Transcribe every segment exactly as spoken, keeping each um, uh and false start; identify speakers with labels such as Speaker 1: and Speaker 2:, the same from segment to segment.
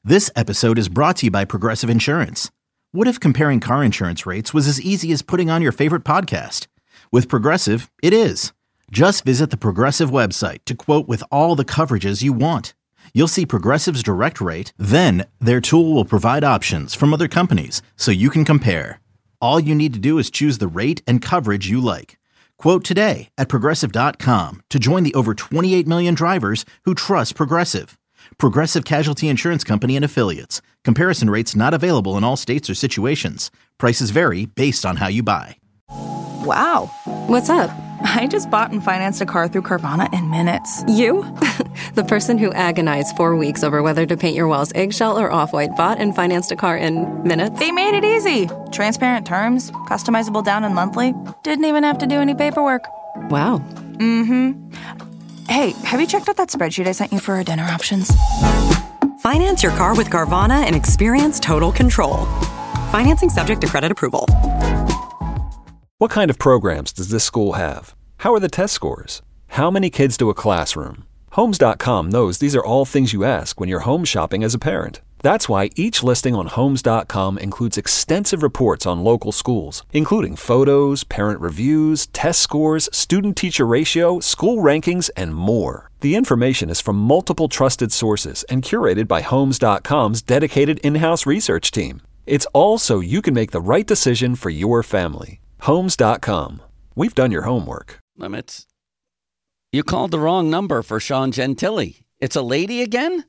Speaker 1: This episode is brought to you by Progressive Insurance. What if comparing car insurance rates was as easy as putting on your favorite podcast? With Progressive, it is. Just visit the Progressive website to quote with all the coverages you want. You'll see Progressive's direct rate, then their tool will provide options from other companies so you can compare. All you need to do is choose the rate and coverage you like. Quote today at progressive dot com to join the over twenty-eight million drivers who trust Progressive. Progressive Casualty Insurance Company and Affiliates. Comparison rates not available in all states or situations. Prices vary based on how you buy.
Speaker 2: Wow.
Speaker 3: What's up?
Speaker 2: I just bought and financed a car through Carvana in minutes.
Speaker 3: You? The person who agonized four weeks over whether to paint your walls eggshell or off-white bought and financed a car in minutes?
Speaker 2: They made it easy. Transparent terms, customizable down and monthly. Didn't even have to do any paperwork.
Speaker 3: Wow.
Speaker 2: Mm-hmm. Hey, have you checked out that spreadsheet I sent you for our dinner options?
Speaker 4: Finance your car with Carvana and experience total control. Financing subject to credit approval.
Speaker 5: What kind of programs does this school have? How are the test scores? How many kids do a classroom? Homes dot com knows these are all things you ask when you're home shopping as a parent. That's why each listing on Homes dot com includes extensive reports on local schools, including photos, parent reviews, test scores, student-teacher ratio, school rankings, and more. The information is from multiple trusted sources and curated by Homes dot com's dedicated in-house research team. It's all so you can make the right decision for your family. Homes dot com. We've done your homework.
Speaker 6: Limits. You called the wrong number for Sean Gentili. It's a lady again?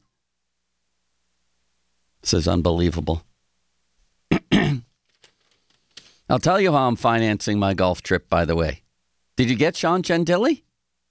Speaker 6: This is unbelievable. I'll tell you how I'm financing my golf trip, by the way. Did you get Sean Gentili?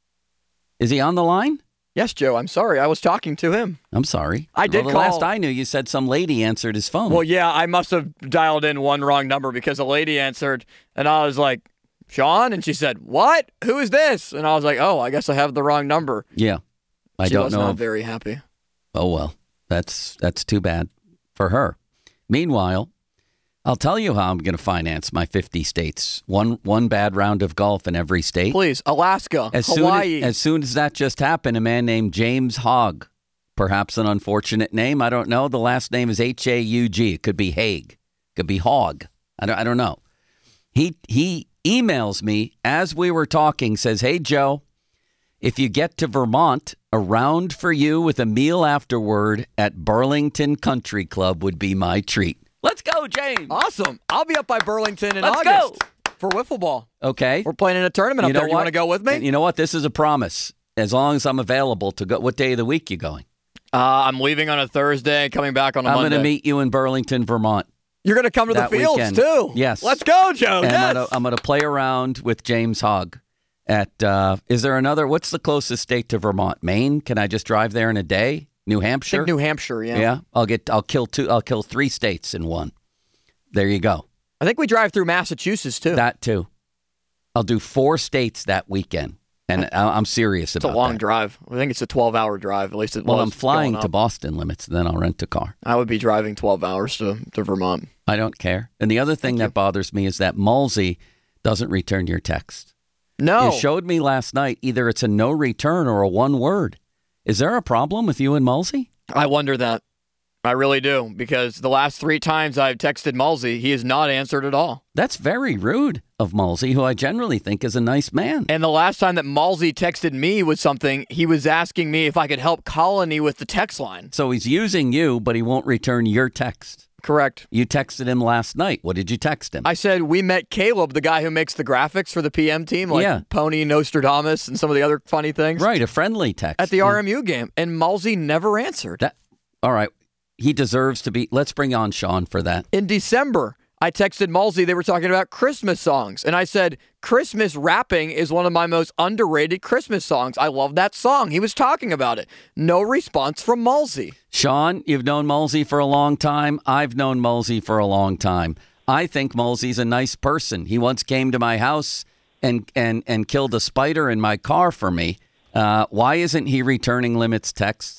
Speaker 6: Is he on the line?
Speaker 7: Yes, Joe. I'm sorry. I was talking to him.
Speaker 6: I'm sorry.
Speaker 7: I did
Speaker 6: well, the
Speaker 7: call.
Speaker 6: last I knew, you said some lady answered his phone.
Speaker 7: Well, yeah, I must have dialed in one wrong number because a lady answered, and I was like, Sean? And she said, what? Who is this? And I was like, oh, I guess I have the wrong number.
Speaker 6: Yeah. I
Speaker 7: she
Speaker 6: don't
Speaker 7: was
Speaker 6: know.
Speaker 7: not
Speaker 6: if...
Speaker 7: very happy.
Speaker 6: Oh, well, that's that's too bad for her. Meanwhile, I'll tell you how I'm going to finance my fifty states. One one bad round of golf in every state.
Speaker 7: Please, Alaska,
Speaker 6: as
Speaker 7: Hawaii.
Speaker 6: Soon as, as soon as that just happened, a man named James Hogg, perhaps an unfortunate name, I don't know. The last name is H A U G. It could be Haig. It could be Hogg. I don't, I don't know. He He emails me as we were talking, says, hey, Joe, if you get to Vermont, a round for you with a meal afterward at Burlington Country Club would be my treat. Let's go, James.
Speaker 7: Awesome. I'll be up by Burlington in
Speaker 6: Let's
Speaker 7: August
Speaker 6: go.
Speaker 7: for wiffle ball.
Speaker 6: Okay.
Speaker 7: We're playing in a tournament
Speaker 6: you
Speaker 7: up
Speaker 6: know
Speaker 7: there. You
Speaker 6: what?
Speaker 7: want to go with me?
Speaker 6: And you know what? This is a promise. As long as I'm available to go. What day of the week you going?
Speaker 7: Uh, I'm leaving on a Thursday, coming back on a
Speaker 6: I'm
Speaker 7: Monday.
Speaker 6: I'm going to meet you in Burlington, Vermont.
Speaker 7: You're going to come to
Speaker 6: that
Speaker 7: the fields,
Speaker 6: weekend.
Speaker 7: too.
Speaker 6: Yes.
Speaker 7: Let's go, Joe.
Speaker 6: And
Speaker 7: yes.
Speaker 6: I'm going to play around with James Hogg. At uh, is there another? What's the closest state to Vermont? Maine? Can I just drive there in a day? New Hampshire?
Speaker 7: I think New Hampshire, yeah.
Speaker 6: Yeah. I'll get. I'll kill two. I'll kill three states in one. There you go.
Speaker 7: I think we drive through Massachusetts too.
Speaker 6: That too. I'll do four states that weekend, and I'm serious
Speaker 7: it's
Speaker 6: about it.
Speaker 7: It's a long
Speaker 6: that.
Speaker 7: drive. I think it's a twelve-hour drive. At least it
Speaker 6: well,
Speaker 7: was.
Speaker 6: I'm flying
Speaker 7: going
Speaker 6: to
Speaker 7: up.
Speaker 6: Boston limits, then I'll rent a car.
Speaker 7: I would be driving twelve hours to, to Vermont.
Speaker 6: I don't care. And the other thing
Speaker 7: Thank
Speaker 6: that
Speaker 7: you.
Speaker 6: bothers me is that Mulsey doesn't return your text.
Speaker 7: No.
Speaker 6: You showed me last night either it's a no return or a one word. Is there a problem with you and Mulsey?
Speaker 7: I wonder that. I really do, because the last three times I've texted Mulsey, he has not answered at all.
Speaker 6: That's very rude of Mulsey, who I generally think is a nice man.
Speaker 7: And the last time that Mulsey texted me with something, he was asking me if I could help Colony with the text line.
Speaker 6: So he's using you, but he won't return your text.
Speaker 7: Correct.
Speaker 6: You texted him last night. What did you text him?
Speaker 7: I said we met Caleb, the guy who makes the graphics for the P M team, like
Speaker 6: Yeah.
Speaker 7: Pony Nostradamus and some of the other funny things.
Speaker 6: Right, a friendly text.
Speaker 7: At the
Speaker 6: Yeah.
Speaker 7: R M U game. And Mulsey never answered.
Speaker 6: That, all right. He deserves to be. Let's bring on Sean for that.
Speaker 7: In December, I texted Mulsey. They were talking about Christmas songs. And I said, Christmas rapping is one of my most underrated Christmas songs. I love that song. He was talking about it. No response from Mulsey.
Speaker 6: Sean, you've known Mulsey for a long time. I've known Mulsey for a long time. I think Mulsey's a nice person. He once came to my house and and and killed a spider in my car for me. Uh, why isn't he returning Limit's texts?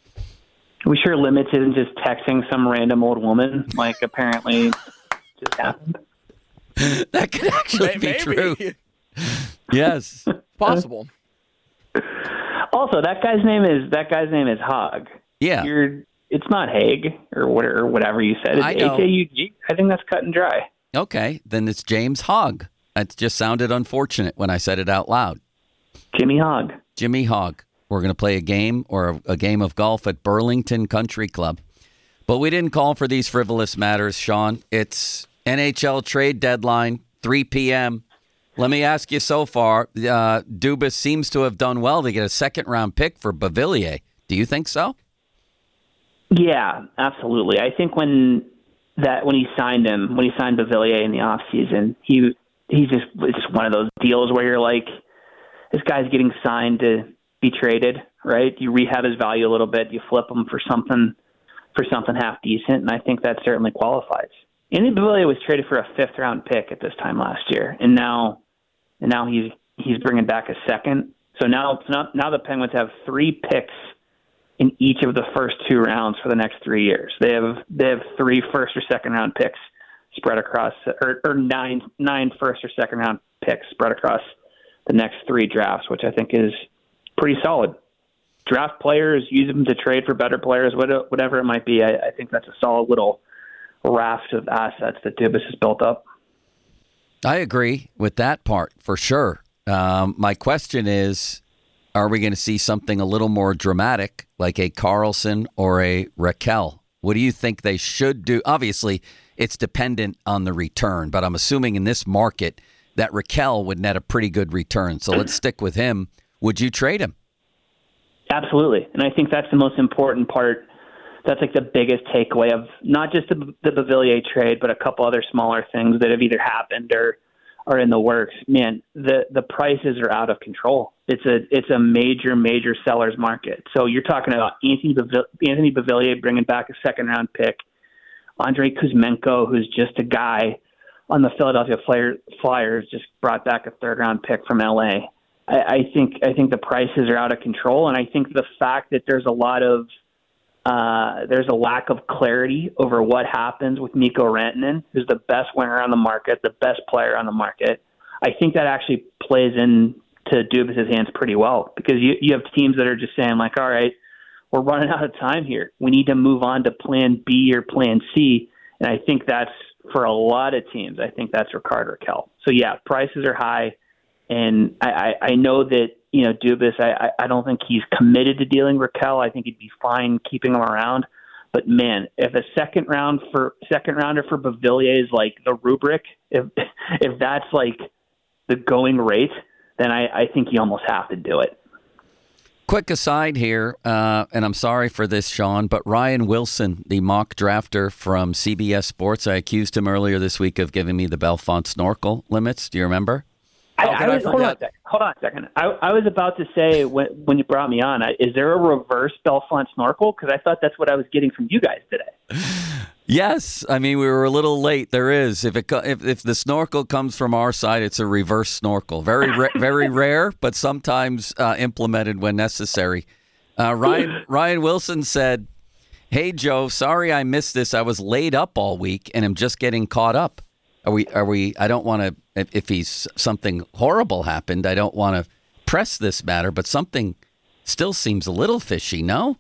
Speaker 8: We sure Limits isn't just texting some random old woman, like apparently just happened.
Speaker 6: That could actually be
Speaker 7: Maybe.
Speaker 6: true. Yes.
Speaker 7: Possible.
Speaker 8: Also, that guy's name is that guy's name is Hogg.
Speaker 6: Yeah.
Speaker 8: You're it's not Haig or whatever, or whatever you said. It's
Speaker 6: I know.
Speaker 8: H A U G. I think that's cut and dry.
Speaker 6: Okay, then it's James Hogg. It just sounded unfortunate when I said it out loud.
Speaker 8: Jimmy Hogg.
Speaker 6: Jimmy Hogg. We're going to play a game or a, a game of golf at Burlington Country Club. But we didn't call for these frivolous matters, Sean. It's N H L trade deadline, three p.m. Let me ask you so far, uh, Dubas seems to have done well to get a second-round pick for Beauvillier. Do you think so?
Speaker 8: Yeah, absolutely. I think when that when he signed him, when he signed Beauvillier in the offseason, he he just it's just one of those deals where you're like, this guy's getting signed to be traded, right? You rehab his value a little bit, you flip him for something for something half decent, and I think that certainly qualifies. Andy Beauvillier was traded for a fifth round pick at this time last year, and now and now he's he's bringing back a second. So now now, now the Penguins have three picks in each of the first two rounds for the next three years. They have they have three first or second round picks spread across, or, or nine nine first or second round picks spread across the next three drafts, which I think is pretty solid. Draft players, use them to trade for better players, whatever it might be. I, I think that's a solid little raft of assets that Dubas has built up.
Speaker 6: I agree with that part for sure. Um, my question is, are we going to see something a little more dramatic, like a Carlson or a Raquel? What do you think they should do? Obviously, it's dependent on the return, but I'm assuming in this market that Raquel would net a pretty good return. So let's stick with him. Would you trade him?
Speaker 8: Absolutely. And I think that's the most important part. That's like the biggest takeaway of not just the, the Beauvillier trade, but a couple other smaller things that have either happened or are in the works. Man, the, the prices are out of control. It's a it's a major, major seller's market. So you're talking about Anthony Beauvillier, Anthony Beauvillier bringing back a second-round pick, Andrei Kuzmenko, who's just a guy on the Philadelphia Flyers, just brought back a third-round pick from L A. I, I think I think the prices are out of control, and I think the fact that there's a lot of uh, there's a lack of clarity over what happens with Mikko Rantanen, who's the best winger on the market, the best player on the market. I think that actually plays into Dubas' hands pretty well, because you you have teams that are just saying like, all right, we're running out of time here. We need to move on to Plan B or Plan C, and I think that's for a lot of teams. I think that's Rickard Rakell. So yeah, prices are high. And I, I, I know that, you know, Dubas, I, I don't think he's committed to dealing Raquel. I think he'd be fine keeping him around. But man, if a second round for second rounder for Beauvillier is like the rubric, if if that's like the going rate, then I, I think you almost have to do it.
Speaker 6: Quick aside here, uh, and I'm sorry for this, Sean, but Ryan Wilson, the mock drafter from C B S Sports, I accused him earlier this week of giving me the Belfont snorkel limits. Do you remember?
Speaker 8: I, I was, hold, on a second, hold on a second. I, I was about to say when, when you brought me on, is there a reverse Belfont snorkel? Because I thought that's what I was getting from you guys today.
Speaker 6: Yes. I mean, we were a little late. There is. If it if, if the snorkel comes from our side, it's a reverse snorkel. Very, ra- very rare, but sometimes uh, implemented when necessary. Uh, Ryan, Ryan Wilson said, "Hey, Joe, sorry I missed this. I was laid up all week and am just getting caught up." Are we, are we, I don't want to, if, if he's something horrible happened, I don't want to press this matter, but something still seems a little fishy, no?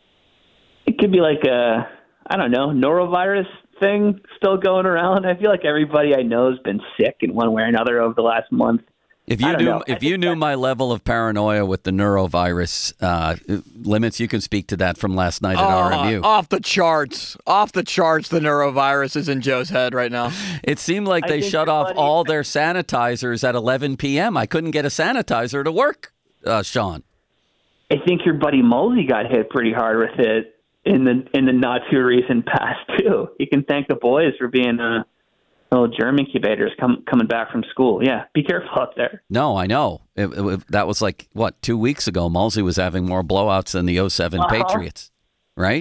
Speaker 8: It could be like a, I don't know, norovirus thing still going around. I feel like everybody I know has been sick in one way or another over the last month.
Speaker 6: If you knew, if you knew my level of paranoia with the neurovirus uh, limits, you can speak to that from last night at
Speaker 7: uh,
Speaker 6: R M U.
Speaker 7: Off the charts, off the charts. The neurovirus is in Joe's head right now.
Speaker 6: It seemed like they shut off funny. all their sanitizers at eleven p.m. I couldn't get a sanitizer to work, uh, Sean.
Speaker 8: I think your buddy Mulsey got hit pretty hard with it in the in the not too recent past too. You can thank the boys for being uh, little germ incubators come, coming back from school. Yeah, be careful out there.
Speaker 6: No, I know. It, it, that was like, what, two weeks ago, Mulsey was having more blowouts than the oh seven uh-huh. Patriots, right?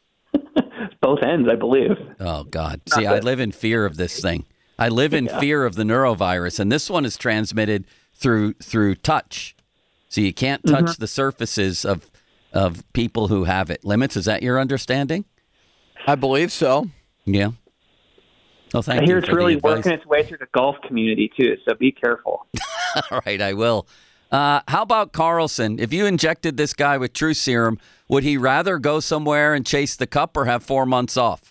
Speaker 8: Both ends, I believe.
Speaker 6: Oh, God. Not See, good. I live in fear of this thing. I live in yeah. fear of the neurovirus, and this one is transmitted through through touch. So you can't touch mm-hmm. the surfaces of of people who have it. Limits, is that your understanding?
Speaker 7: I believe so.
Speaker 6: Yeah. Well, thank
Speaker 8: I hear
Speaker 6: you
Speaker 8: it's
Speaker 6: for
Speaker 8: really
Speaker 6: the advice.
Speaker 8: working its way through the golf community, too, so be careful.
Speaker 6: All right, I will. Uh, how about Carlson? If you injected this guy with True Serum, would he rather go somewhere and chase the cup or have four months off?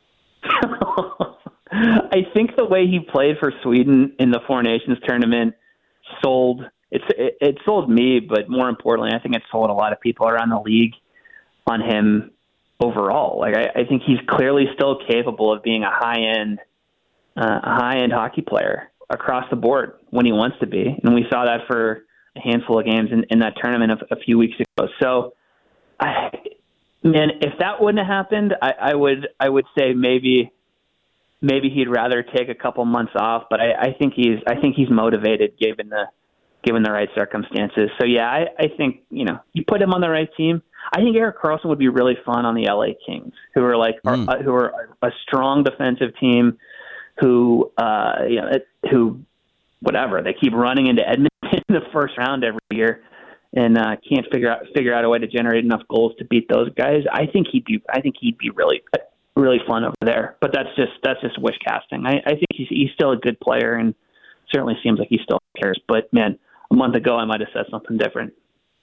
Speaker 8: I think the way he played for Sweden in the Four Nations tournament sold it's it, it sold me, but more importantly, I think it sold a lot of people around the league on him overall. Like I, I think he's clearly still capable of being a high end, uh, a high end hockey player across the board when he wants to be, and we saw that for a handful of games in, in that tournament a, a few weeks ago. So, I, man, if that wouldn't have happened, I, I would I would say maybe. Maybe he'd rather take a couple months off, but I, I think he's I think he's motivated given the given the right circumstances. So yeah, I, I think you know you put him on the right team. I think Erik Karlsson would be really fun on the L A Kings, who are like mm. are, who are a strong defensive team, who uh, you know who whatever they keep running into Edmonton in the first round every year, and uh, can't figure out figure out a way to generate enough goals to beat those guys. I think he'd be I think he'd be really. really fun over there, but that's just that's just wish casting. I, I think he's he's still a good player and certainly seems like he still cares. But man, a month ago I might have said something different.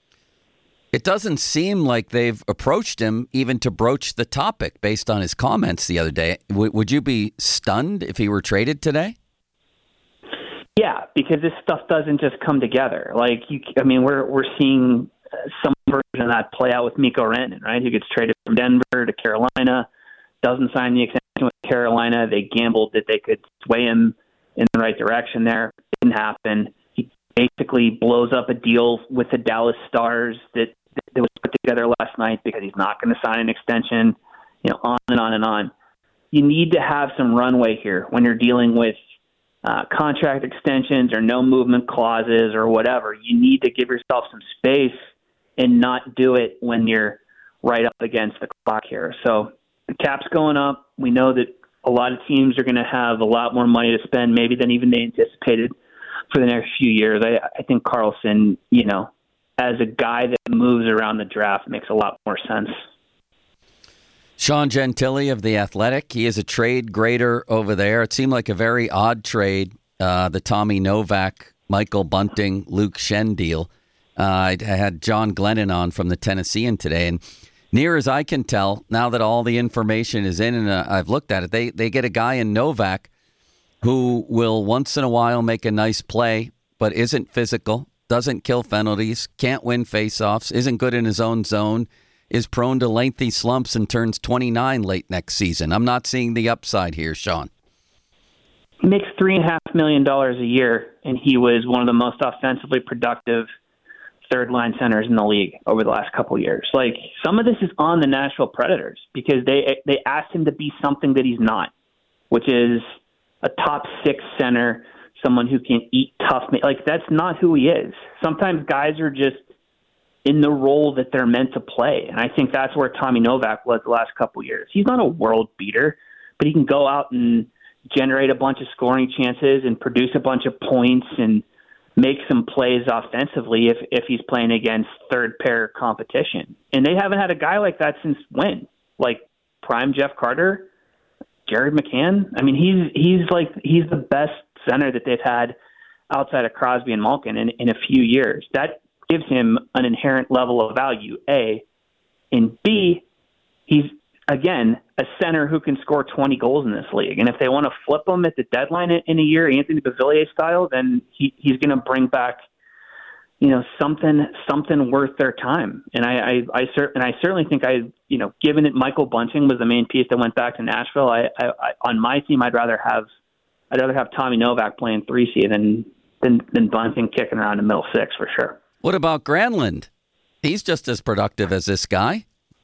Speaker 6: It doesn't seem like they've approached him even to broach the topic based on his comments the other day. W- would you be stunned if he were traded today?
Speaker 8: Yeah, because this stuff doesn't just come together. Like you, I mean, we're we're seeing some version of that play out with Mikko Rantanen, right? Who gets traded from Denver to Carolina. Doesn't sign the extension with Carolina. They gambled that they could sway him in the right direction there. Didn't happen. He basically blows up a deal with the Dallas Stars that, that was put together last night because he's not going to sign an extension, you know, on and on and on. You need to have some runway here when you're dealing with uh, contract extensions or no movement clauses or whatever. You need to give yourself some space and not do it when you're right up against the clock here. So, the cap's going up. We know that a lot of teams are going to have a lot more money to spend, maybe than even they anticipated for the next few years. I, I think Karlsson, you know, as a guy that moves around the draft, makes a lot more sense.
Speaker 6: Sean Gentili of The Athletic, he is a trade grader over there. It seemed like a very odd trade, uh, the Tommy Novak, Michael Bunting, Luke Schenn deal. Uh, I, I had John Glennon on from the Tennessean today, and near as I can tell, now that all the information is in and uh, I've looked at it, they they get a guy in Novak who will once in a while make a nice play, but isn't physical, doesn't kill penalties, can't win faceoffs, isn't good in his own zone, is prone to lengthy slumps and turns twenty-nine late next season. I'm not seeing the upside here, Sean.
Speaker 8: He makes three and a half million dollars a year, and he was one of the most offensively productive third line centers in the league over the last couple of years. Like, some of this is on the Nashville Predators because they they asked him to be something that he's not, which is a top six center, someone who can eat tough. Like, that's not who he is. Sometimes guys are just in the role that they're meant to play, and I think that's where Tommy Novak was the last couple of years. He's not a world beater, but he can go out and generate a bunch of scoring chances and produce a bunch of points and make some plays offensively if, if he's playing against third pair competition. And they haven't had a guy like that since when? Like prime Jeff Carter, Jared McCann. I mean, he's he's like he's the best center that they've had outside of Crosby and Malkin in, in a few years. That gives him an inherent level of value, A. And B, he's, again, a center who can score twenty goals in this league. And if they want to flip him at the deadline in a year, Anthony Beauvillier style, then he, he's going to bring back, you know, something something worth their time. And I, I, I, cer- and I certainly think I, you know, given that Michael Bunting was the main piece that went back to Nashville, I, I, I on my team, I'd rather have, I'd rather have Tommy Novak playing three C than than than Bunting kicking around the middle six for sure.
Speaker 6: What about Granlund? He's just as productive as this guy.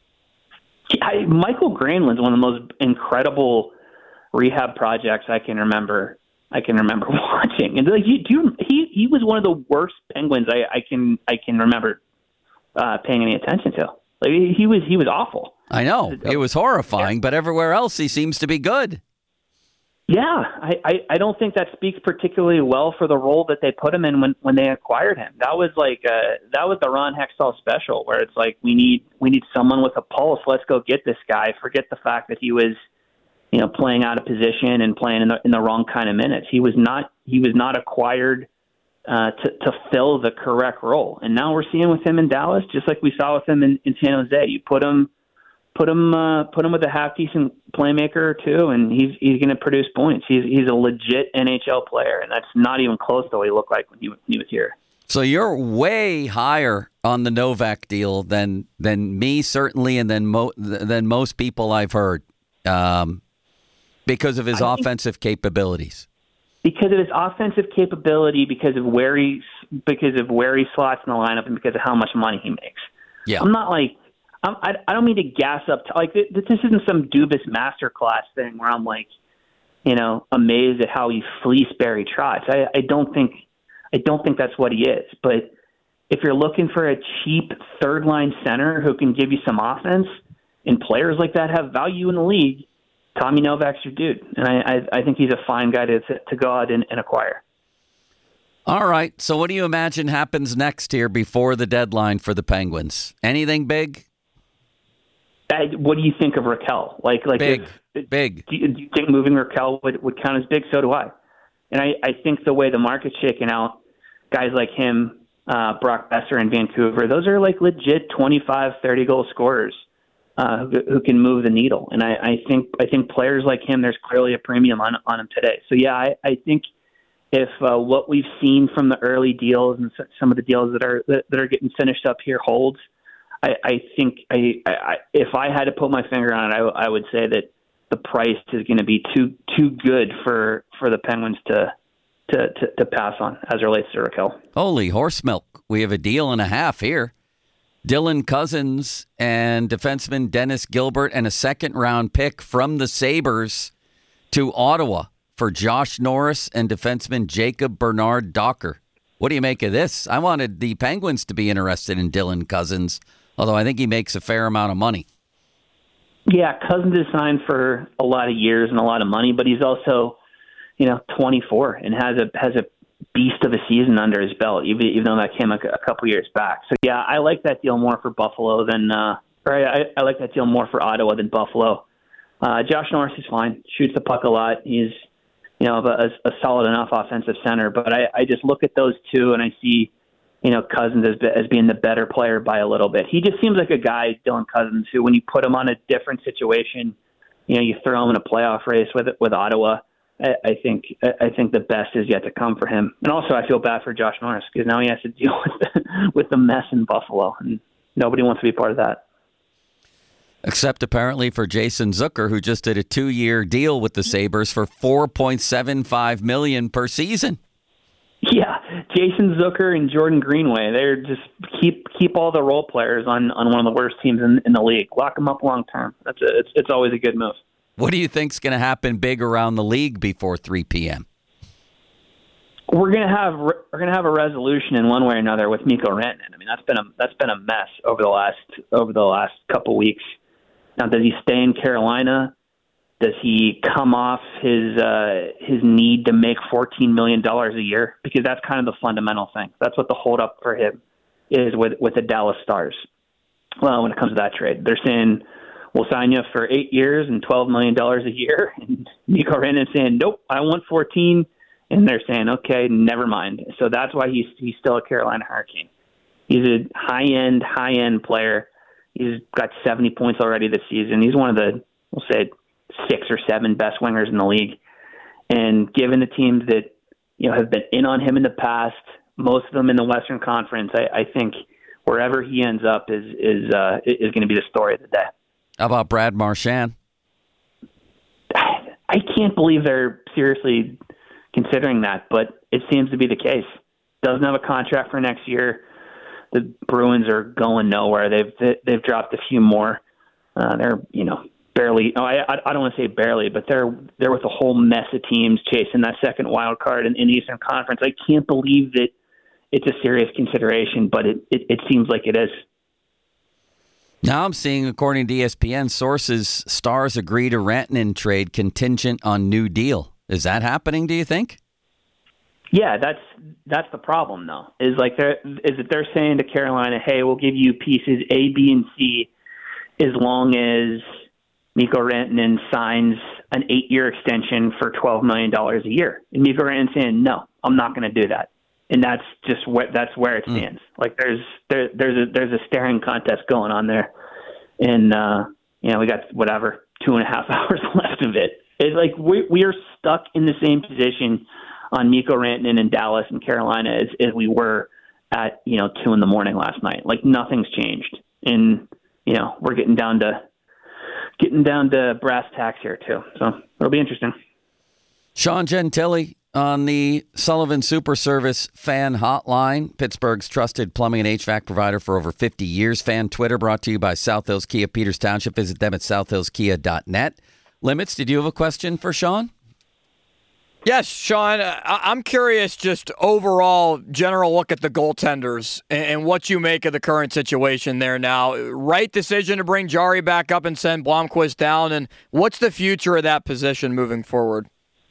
Speaker 8: I, Michael Granlund's one of the most incredible rehab projects I can remember. I can remember watching, and like, you, do you, he he was one of the worst Penguins I, I can I can remember uh, paying any attention to. Like he was he was awful.
Speaker 6: I know it was horrifying, yeah. But everywhere else he seems to be good.
Speaker 8: Yeah, I, I, I don't think that speaks particularly well for the role that they put him in when, when they acquired him. That was like uh, that was the Ron Hextall special, where it's like we need we need someone with a pulse. Let's go get this guy. Forget the fact that he was, you know, playing out of position and playing in the in the wrong kind of minutes. He was not he was not acquired uh, to, to fill the correct role. And now we're seeing with him in Dallas, just like we saw with him in, in San Jose. You put him, put him, uh, put him with a half decent playmaker or two, and he's he's going to produce points. He's he's a legit N H L player, and that's not even close to what he looked like when he, when he was here.
Speaker 6: So you're way higher on the Novak deal than than me, certainly, and than mo- than most people I've heard, um, because of his I offensive think- capabilities.
Speaker 8: Because of his offensive capability, because of where he, because of where he slots in the lineup, and because of how much money he makes.
Speaker 6: Yeah,
Speaker 8: I'm not like I'm, I. I don't mean to gas up. To, like this isn't some Dubas masterclass thing where I'm like, you know, amazed at how he fleeced Barry Trotz. I, I don't think, I don't think that's what he is. But if you're looking for a cheap third line center who can give you some offense, and players like that have value in the league, Tommy Novak's your dude, and I, I, I think he's a fine guy to to go out and, and acquire.
Speaker 6: All right, so what do you imagine happens next here before the deadline for the Penguins? Anything big?
Speaker 8: I, what do you think of Raquel? Like, like
Speaker 6: big,
Speaker 8: if,
Speaker 6: big.
Speaker 8: Do you, do you think moving Raquel would, would count as big? So do I. And I, I think the way the market's shaking out, guys like him, uh, Brock Besser in Vancouver, those are like legit twenty-five, thirty goal scorers. Uh, who, who can move the needle, and I, I think I think players like him, there's clearly a premium on on him today. So yeah, I, I think if uh, what we've seen from the early deals and some of the deals that are that, that are getting finished up here holds, I, I think I, I if I had to put my finger on it, I, I would say that the price is going to be too too good for, for the Penguins to, to to to pass on as it relates to Raquel.
Speaker 6: Holy horse milk! We have a deal and a half here. Dylan Cousins and defenseman Dennis Gilbert and a second-round pick from the Sabres to Ottawa for Josh Norris and defenseman Jacob Bernard Docker. What do you make of this? I wanted the Penguins to be interested in Dylan Cousins, although I think he makes a fair amount of money.
Speaker 8: Yeah, Cousins is signed for a lot of years and a lot of money, but he's also, you know, twenty-four and has a has a beast of a season under his belt, even, even though that came a, a couple years back. So, yeah, I like that deal more for Buffalo than uh, – or I, I like that deal more for Ottawa than Buffalo. Uh, Josh Norris is fine, shoots the puck a lot. He's, you know, a, a solid enough offensive center. But I, I just look at those two and I see, you know, Cousins as, as being the better player by a little bit. He just seems like a guy, Dylan Cousins, who when you put him on a different situation, you know, you throw him in a playoff race with with Ottawa – I think I think the best is yet to come for him. And also I feel bad for Josh Norris because now he has to deal with the, with the mess in Buffalo, and nobody wants to be part of that.
Speaker 6: Except apparently for Jason Zucker, who just did a two-year deal with the Sabres for four point seven five million dollars per season.
Speaker 8: Yeah, Jason Zucker and Jordan Greenway, they're just keep keep all the role players on, on one of the worst teams in, in the league. Lock them up long term. That's a, it's it's always a good move.
Speaker 6: What do you think's going to happen big around the league before three p.m.?
Speaker 8: We're gonna have we're gonna have a resolution in one way or another with Mikko Rantanen. I mean, that's been a that's been a mess over the last over the last couple weeks. Now, does he stay in Carolina? Does he come off his uh, his need to make fourteen million dollars a year? Because that's kind of the fundamental thing. That's what the holdup for him is with with the Dallas Stars. Well, when it comes to that trade, they're saying, we'll sign you for eight years and twelve million dollars a year. And Mikko Rantanen saying, nope, I want fourteen. And they're saying, okay, never mind. So that's why he's he's still a Carolina Hurricane. He's a high-end, high-end player. He's got seventy points already this season. He's one of the, we'll say, six or seven best wingers in the league. And given the teams that, you know, have been in on him in the past, most of them in the Western Conference, I, I think wherever he ends up is is uh, is going to be the story of the day.
Speaker 6: How about Brad Marchand?
Speaker 8: I can't believe they're seriously considering that, but it seems to be the case. Doesn't have a contract for next year. The Bruins are going nowhere. They've they've dropped a few more. Uh, they're you know barely. Oh, I I don't want to say barely, but they're they're with a whole mess of teams chasing that second wild card in, in the Eastern Conference. I can't believe that it's a serious consideration, but it, it, it seems like it is.
Speaker 6: Now I'm seeing, according to E S P N sources, Stars agree to Rantanen trade contingent on new deal. Is that happening, do you think?
Speaker 8: Yeah, that's that's the problem, though. Is like they're is that they're saying to Carolina, hey, we'll give you pieces A, B, and C as long as Mikko Rantanen signs an eight-year extension for twelve million dollars a year. And Mikko Rantanen saying, no, I'm not going to do that. and that's just where that's where it stands. Mm. Like there's there there's a there's a staring contest going on there, and uh, you know we got whatever two and a half hours left of it. It's like we we are stuck in the same position on Mikko Rantanen in Dallas and Carolina as, as we were at you know two in the morning last night. Like nothing's changed, and you know we're getting down to getting down to brass tacks here too. So it'll be interesting.
Speaker 6: Sean Gentile on the Sullivan Super Service fan hotline, Pittsburgh's trusted plumbing and H V A C provider for over fifty years. Fan Twitter brought to you by South Hills Kia, Peters Township. Visit them at south hills kia dot net. Limits, did you have a question for Sean?
Speaker 7: Yes, Sean, I'm curious just overall general look at the goaltenders and what you make of the current situation there now. Right decision to bring Jari back up and send Blomqvist down, and what's the future of that position moving forward?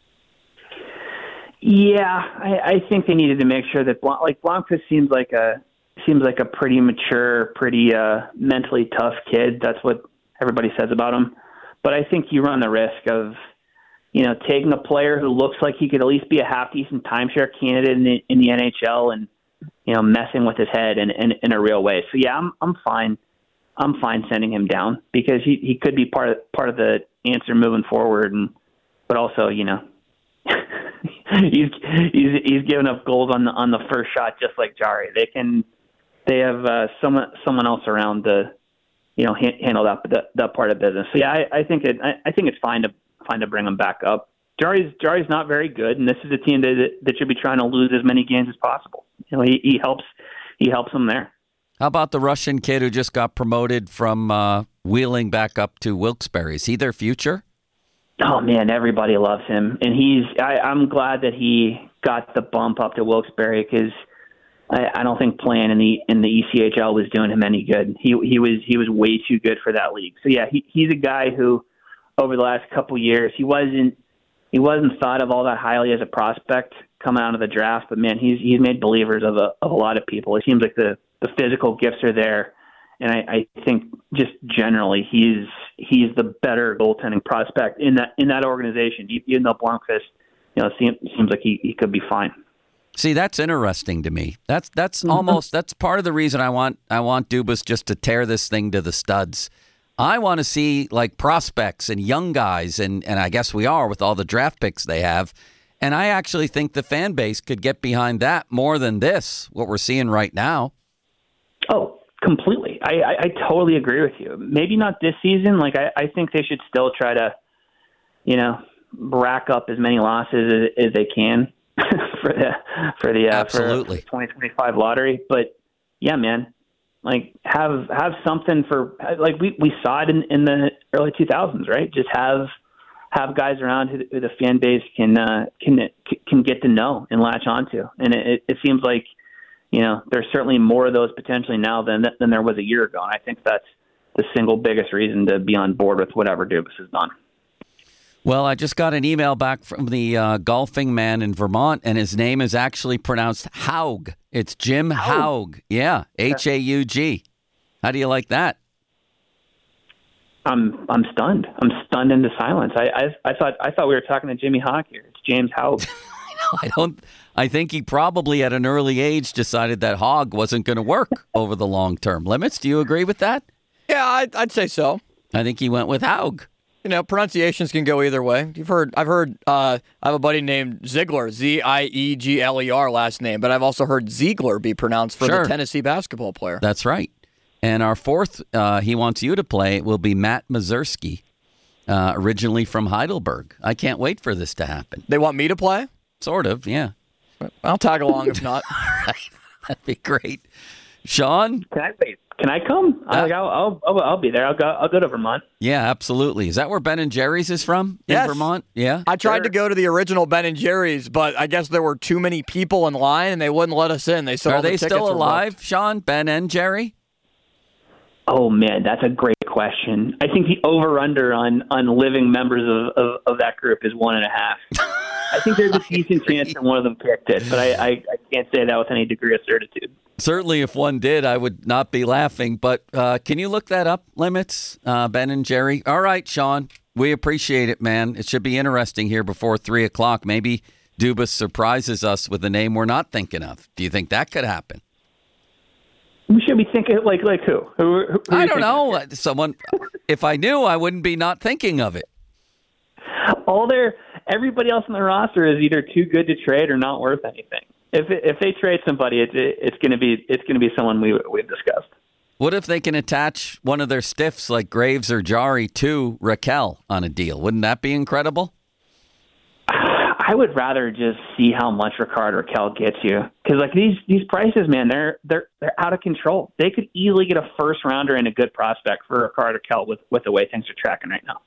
Speaker 8: Yeah, I, I think they needed to make sure that Blom, like Blomqvist seems like a seems like a pretty mature, pretty uh, mentally tough kid. That's what everybody says about him. But I think you run the risk of, you know, taking a player who looks like he could at least be a half decent timeshare candidate in the, in the N H L and, you know, messing with his head in, in, in a real way. So yeah, I'm I'm fine. I'm fine sending him down because he, he could be part of part of the answer moving forward, and but also, you know. he's he's he's giving up goals on the on the first shot just like Jari. They can they have uh, someone someone else around to you know ha- handle that, that that part of business. So yeah, I, I think it I, I think it's fine to fine to bring him back up. Jari's Jari's not very good, and this is a team that that should be trying to lose as many games as possible. You know, he, he helps he helps them there.
Speaker 6: How about the Russian kid who just got promoted from uh, Wheeling back up to Wilkes-Barre? Is he their future?
Speaker 8: Oh man, everybody loves him, and he's. I, I'm glad that he got the bump up to Wilkes-Barre because I, I don't think playing in the in the E C H L was doing him any good. He he was he was way too good for that league. So yeah, he he's a guy who, over the last couple years, he wasn't he wasn't thought of all that highly as a prospect coming out of the draft. But man, he's he's made believers of a of a lot of people. It seems like the the physical gifts are there. And I, I think just generally he's he's the better goaltending prospect in that in that organization. Even though Blomqvist, you know, seems, seems like he, he could be fine.
Speaker 6: See, that's interesting to me. That's that's
Speaker 8: mm-hmm.
Speaker 6: almost that's part of the reason I want I want Dubas just to tear this thing to the studs. I want to see like prospects and young guys, and and I guess we are with all the draft picks they have. And I actually think the fan base could get behind that more than this, what we're seeing right now.
Speaker 8: Oh, completely. I, I, I totally agree with you. Maybe not this season. Like I, I think they should still try to, you know, rack up as many losses as, as they can for the for the uh,
Speaker 6: absolutely
Speaker 8: for twenty twenty-five lottery. But yeah, man, like have have something for like we, we saw it in, in the early two thousands, right? Just have have guys around who, who the fan base can uh, can can get to know and latch onto, and it, it seems like. You know, there's certainly more of those potentially now than than there was a year ago. And I think that's the single biggest reason to be on board with whatever Dubas has done.
Speaker 6: Well, I just got an email back from the uh, golfing man in Vermont, and his name is actually pronounced Haug. It's Jim Haug. Yeah, H A U G. How do you like that?
Speaker 8: I'm I'm stunned. I'm stunned into silence. I I, I thought I thought we were talking to Jimmy Hawk here. It's James Haug.
Speaker 6: I don't. I think he probably at an early age decided that Hog wasn't going to work over the long term. Limits, do you agree with that?
Speaker 7: Yeah, I'd, I'd say so.
Speaker 6: I think he went with Haug.
Speaker 7: You know, pronunciations can go either way. You've heard. I've heard. Uh, I have a buddy named Ziegler, Z I E G L E R last name, but I've also heard Ziegler be pronounced for
Speaker 6: sure.
Speaker 7: the Tennessee basketball player.
Speaker 6: That's right. And our fourth, uh, he wants you to play, will be Matt Mazursky, uh, originally from Heidelberg. I can't wait for this to happen.
Speaker 7: They want me to play?
Speaker 6: Sort of, yeah.
Speaker 7: I'll tag along if not.
Speaker 6: All right. That'd be great. Sean?
Speaker 8: Can I wait? Can I come? Uh, I'll, I'll, I'll, I'll be there. I'll go, I'll go to Vermont.
Speaker 6: Yeah, absolutely. Is that where Ben and Jerry's is from? In
Speaker 7: yes.
Speaker 6: Vermont? Yeah.
Speaker 7: I tried
Speaker 8: sure.
Speaker 7: to go to the original Ben and Jerry's, but I guess there were too many people in line and they wouldn't let us in. They said
Speaker 6: Are
Speaker 7: all the
Speaker 6: they
Speaker 7: tickets
Speaker 6: still
Speaker 7: were
Speaker 6: alive,
Speaker 7: booked.
Speaker 6: Sean? Ben and Jerry?
Speaker 8: Oh, man, that's a great question. I think the over-under on, on living members of, of, of that group is one and a half. I think there's a decent chance that one of them picked it, but I, I, I can't say that with any degree of certitude.
Speaker 6: Certainly, if one did, I would not be laughing. But uh, can you look that up, Limits, uh, Ben and Jerry? All right, Sean, we appreciate it, man. It should be interesting here before three o'clock. Maybe Dubas surprises us with a name we're not thinking of. Do you think that could happen?
Speaker 8: We should be thinking like like who? who, who
Speaker 6: I don't know. Of? Someone. If I knew, I wouldn't be not thinking of it.
Speaker 8: All their everybody else on the roster is either too good to trade or not worth anything. If it, if they trade somebody, it, it, it's going to be it's going to be someone we we've discussed.
Speaker 6: What if they can attach one of their stiffs like Graves or Jari to Raquel on a deal? Wouldn't that be incredible?
Speaker 8: I would rather just see how much Rickard Raquel gets you, because like these these prices, man, they're they're they're out of control. They could easily get a first rounder and a good prospect for Rickard Raquel with with the way things are tracking right now.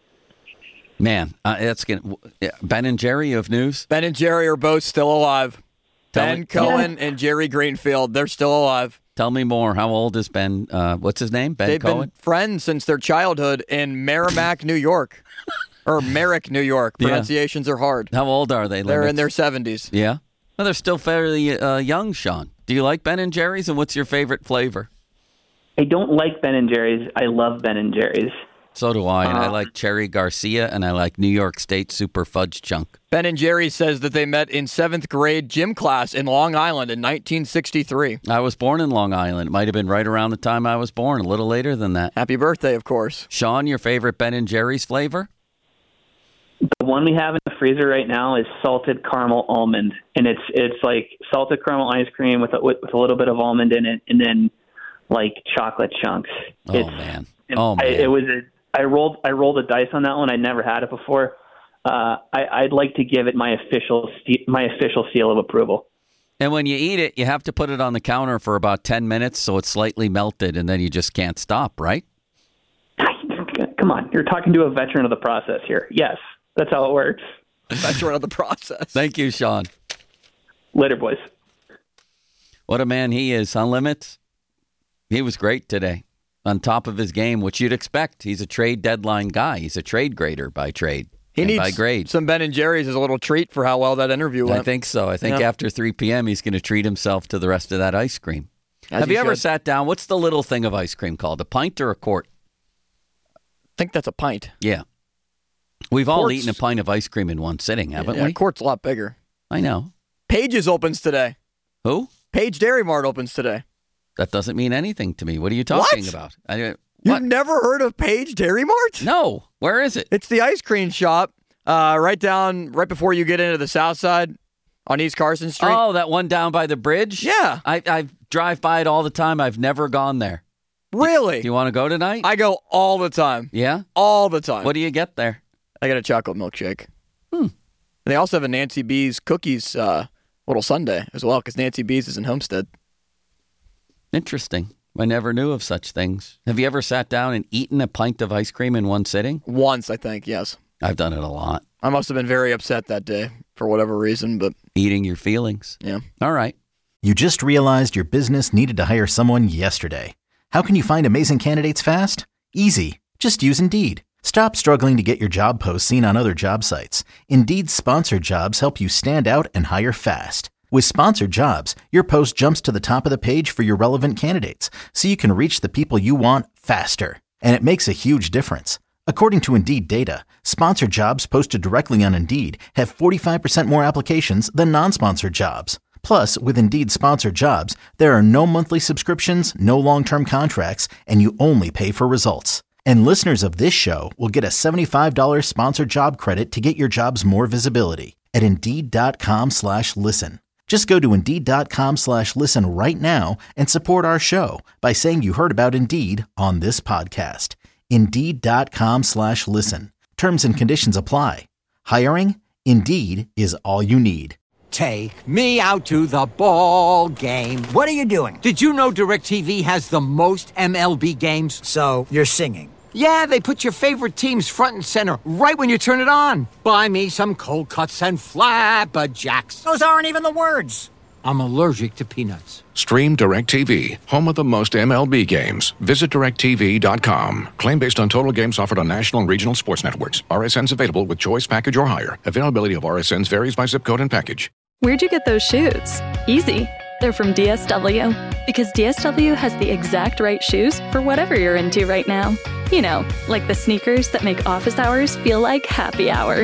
Speaker 6: Man, uh, that's gonna. Ben and Jerry, you have news?
Speaker 7: Ben and Jerry are both still alive.
Speaker 6: Tell
Speaker 7: Ben
Speaker 6: me-
Speaker 7: Cohen and Jerry Greenfield, they're still alive.
Speaker 6: Tell me more. How old is Ben? Uh, what's his name? Ben
Speaker 7: They've
Speaker 6: Cohen?
Speaker 7: been friends since their childhood in Merrimack, New York. Or Merrick, New York.
Speaker 6: Yeah.
Speaker 7: Pronunciations are hard.
Speaker 6: How old are they?
Speaker 7: They're
Speaker 6: Limits?
Speaker 7: in their seventies.
Speaker 6: Yeah? Well, they're still fairly uh, young, Sean. Do you like Ben and Jerry's, and what's your favorite flavor?
Speaker 8: I don't like Ben and Jerry's. I love Ben and Jerry's.
Speaker 6: So do I, and I
Speaker 8: Uh,
Speaker 6: like Cherry Garcia, and I like New York State Super Fudge Chunk.
Speaker 7: Ben and Jerry says that they met in seventh grade gym class in Long Island in nineteen sixty-three.
Speaker 6: I was born in Long Island. It might have been right around the time I was born, a little later than that.
Speaker 7: Happy birthday, of course.
Speaker 6: Sean, your favorite Ben and Jerry's flavor?
Speaker 8: The one we have in the freezer right now is salted caramel almond, and it's it's like salted caramel ice cream with a, with, with a little bit of almond in it, and then like chocolate chunks.
Speaker 6: Oh,
Speaker 8: it's,
Speaker 6: man.
Speaker 8: and
Speaker 6: Oh,
Speaker 8: I,
Speaker 6: man.
Speaker 8: it was a, I rolled I rolled a dice on that one. I'd never had it before. Uh, I, I'd like to give it my official ste- my official seal of approval.
Speaker 6: And when you eat it, you have to put it on the counter for about ten minutes so it's slightly melted, and then you just can't stop, right?
Speaker 8: Come on, you're talking to a veteran of the process here. Yes, that's how it works.
Speaker 7: Veteran of the process.
Speaker 6: Thank you, Sean.
Speaker 8: Later, boys.
Speaker 6: What a man he is, huh, Limits? He was great today. On top of his game, which you'd expect. He's a trade deadline guy. He's a trade grader by trade.
Speaker 7: He
Speaker 6: and
Speaker 7: needs
Speaker 6: by grade.
Speaker 7: some Ben and Jerry's as a little treat for how well that interview went.
Speaker 6: I think so. I think
Speaker 7: Yeah.
Speaker 6: after three p.m., he's going to treat himself to the rest of that ice cream.
Speaker 7: As
Speaker 6: Have
Speaker 7: he
Speaker 6: you ever
Speaker 7: should.
Speaker 6: sat down? What's the little thing of ice cream called? A pint or a quart?
Speaker 7: I think that's a pint.
Speaker 6: Yeah. We've all
Speaker 7: Quart's-
Speaker 6: eaten a pint of ice cream in one sitting, haven't
Speaker 7: yeah,
Speaker 6: we?
Speaker 7: Quart's a lot bigger.
Speaker 6: I know.
Speaker 7: Page's opens today.
Speaker 6: Who?
Speaker 7: Page Dairy Mart opens today.
Speaker 6: That doesn't mean anything to me. What are you talking
Speaker 7: What?
Speaker 6: about? I,
Speaker 7: You've
Speaker 6: what?
Speaker 7: never heard of Page Dairy Mart?
Speaker 6: No. Where is it?
Speaker 7: It's the ice cream shop uh, right down, right before you get into the south side on East Carson Street.
Speaker 6: Oh, that one down by the bridge?
Speaker 7: Yeah.
Speaker 6: I, I drive by it all the time. I've never gone there.
Speaker 7: Really?
Speaker 6: Do you want to go tonight?
Speaker 7: I go all the time.
Speaker 6: yeah?
Speaker 7: All the time.
Speaker 6: What do you get there?
Speaker 7: I get a chocolate milkshake.
Speaker 6: Hmm.
Speaker 7: They also have a Nancy B's cookies uh, little sundae as well, because Nancy B's is in Homestead.
Speaker 6: Interesting. I never knew of such things. Have you ever sat down and eaten a pint of ice cream in one sitting?
Speaker 7: Once, I think, yes.
Speaker 6: I've done it a lot.
Speaker 7: I must have been very upset that day for whatever reason, but
Speaker 6: Eating your feelings.
Speaker 7: yeah.
Speaker 6: All right.
Speaker 1: You just realized your business needed to hire someone yesterday. How can you find amazing candidates fast? Easy. Just use Indeed. Stop struggling to get your job posts seen on other job sites. Indeed's sponsored jobs help you stand out and hire fast. With sponsored jobs, your post jumps to the top of the page for your relevant candidates, so you can reach the people you want faster. And it makes a huge difference. According to Indeed data, sponsored jobs posted directly on Indeed have forty-five percent more applications than non-sponsored jobs. Plus, with Indeed sponsored jobs, there are no monthly subscriptions, no long-term contracts, and you only pay for results. And listeners of this show will get a seventy-five dollars sponsored job credit to get your jobs more visibility at Indeed.com slash listen. Just go to Indeed.com slash listen right now and support our show by saying you heard about Indeed on this podcast. Indeed.com slash listen. Terms and conditions apply. Hiring? Indeed is all you need.
Speaker 9: Take me out to the ball game.
Speaker 10: What are you doing?
Speaker 9: Did you know DirecTV has the most M L B games?
Speaker 10: So, you're singing.
Speaker 9: Yeah, they put your favorite teams front and center right when you turn it on. Buy me some cold cuts and flapjacks.
Speaker 10: Those aren't even the words.
Speaker 9: I'm allergic to peanuts.
Speaker 11: Stream DirecTV, home of the most M L B games. Visit direct T V dot com. Claim based on total games offered on national and regional sports networks. R S Ns available with choice package or higher. Availability of R S Ns varies by zip code and package.
Speaker 12: Where'd you get those shoes? Easy. They're from D S W. Because D S W has the exact right shoes for whatever you're into right now. You know, like the sneakers that make office hours feel like happy hour.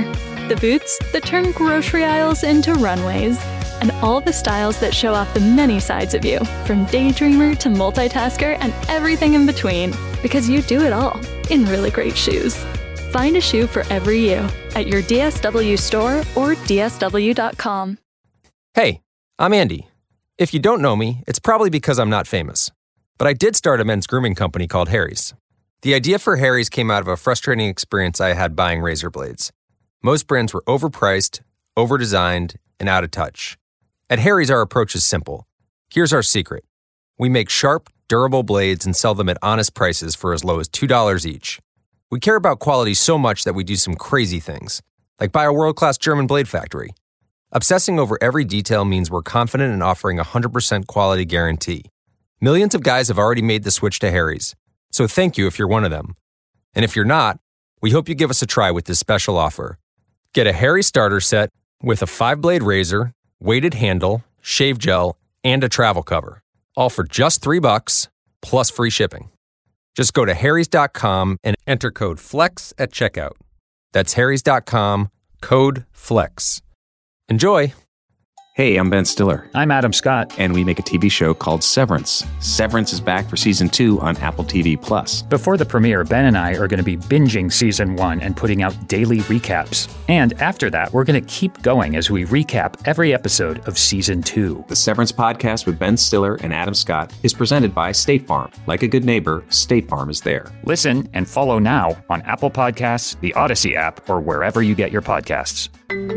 Speaker 12: The boots that turn grocery aisles into runways. And all the styles that show off the many sides of you, from daydreamer to multitasker and everything in between. Because you do it all in really great shoes. Find a shoe for every you at your D S W store or D S W dot com.
Speaker 13: Hey, I'm Andy. If you don't know me, it's probably because I'm not famous. But I did start a men's grooming company called Harry's. The idea for Harry's came out of a frustrating experience I had buying razor blades. Most brands were overpriced, overdesigned, and out of touch. At Harry's, our approach is simple. Here's our secret. We make sharp, durable blades and sell them at honest prices for as low as two dollars each. We care about quality so much that we do some crazy things, like buy a world-class German blade factory. Obsessing over every detail means we're confident in offering a one hundred percent quality guarantee. Millions of guys have already made the switch to Harry's, so thank you if you're one of them. And if you're not, we hope you give us a try with this special offer. Get a Harry's starter set with a five-blade razor, weighted handle, shave gel, and a travel cover. All for just three bucks, plus free shipping. Just go to harrys dot com and enter code FLEX at checkout. That's harrys dot com, code FLEX. Enjoy!
Speaker 14: Hey, I'm Ben Stiller. I'm Adam Scott. And we make a T V show called Severance. Severance is back for season two on Apple T V Plus. Before the premiere, Ben and I are going to be binging season one and putting out daily recaps. And after that, we're going to keep going as we recap every episode of season two. The Severance podcast with Ben Stiller and Adam Scott is presented by State Farm. Like a good neighbor, State Farm is there. Listen and follow now on Apple Podcasts, the Odyssey app, or wherever you get your podcasts.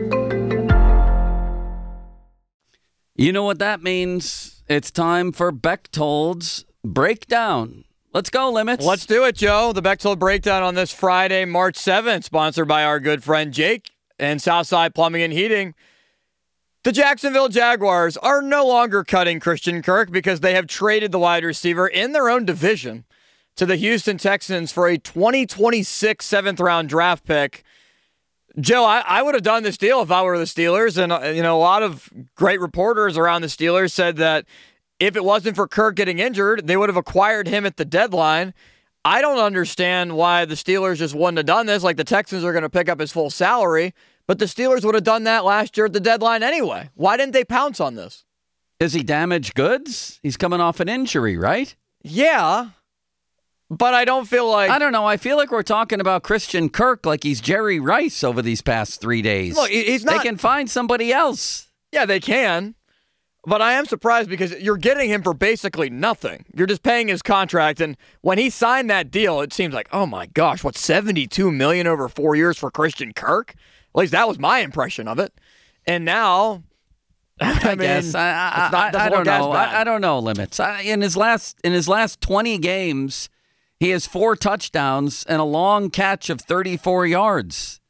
Speaker 6: You know what that means? It's time for Bechtold's Breakdown. Let's go, Limits.
Speaker 7: Let's do it, Joe. The Bechtold Breakdown on this Friday, March seventh, sponsored by our good friend Jake and Southside Plumbing and Heating. The Jacksonville Jaguars are no longer cutting Christian Kirk because they have traded the wide receiver in their own division to the Houston Texans for a twenty twenty-six seventh-round draft pick. Joe, I, I would have done this deal if I were the Steelers, and uh, you know a lot of great reporters around the Steelers said that if it wasn't for Kirk getting injured, they would have acquired him at the deadline. I don't understand why the Steelers just wouldn't have done this. Like the Texans are going to pick up his full salary, but the Steelers would have done that last year at the deadline anyway. Why didn't they pounce on this?
Speaker 6: Is he damaged goods? He's coming off an injury, right?
Speaker 7: Yeah. But I don't feel like...
Speaker 6: I don't know. I feel like we're talking about Christian Kirk like he's Jerry Rice over these past three days.
Speaker 7: Look, he's not...
Speaker 6: They can find somebody else.
Speaker 7: Yeah, they can. But I am surprised because you're getting him for basically nothing. You're just paying his contract. And when he signed that deal, it seems like, oh my gosh, what, seventy-two million dollars over four years for Christian Kirk? At least that was my impression of it. And now... I,
Speaker 6: I
Speaker 7: mean,
Speaker 6: guess I, I,
Speaker 7: it's not,
Speaker 6: I, I don't know. I, I
Speaker 7: don't
Speaker 6: know limits. I, in his last in his last twenty games, he has four touchdowns and a long catch of thirty-four yards.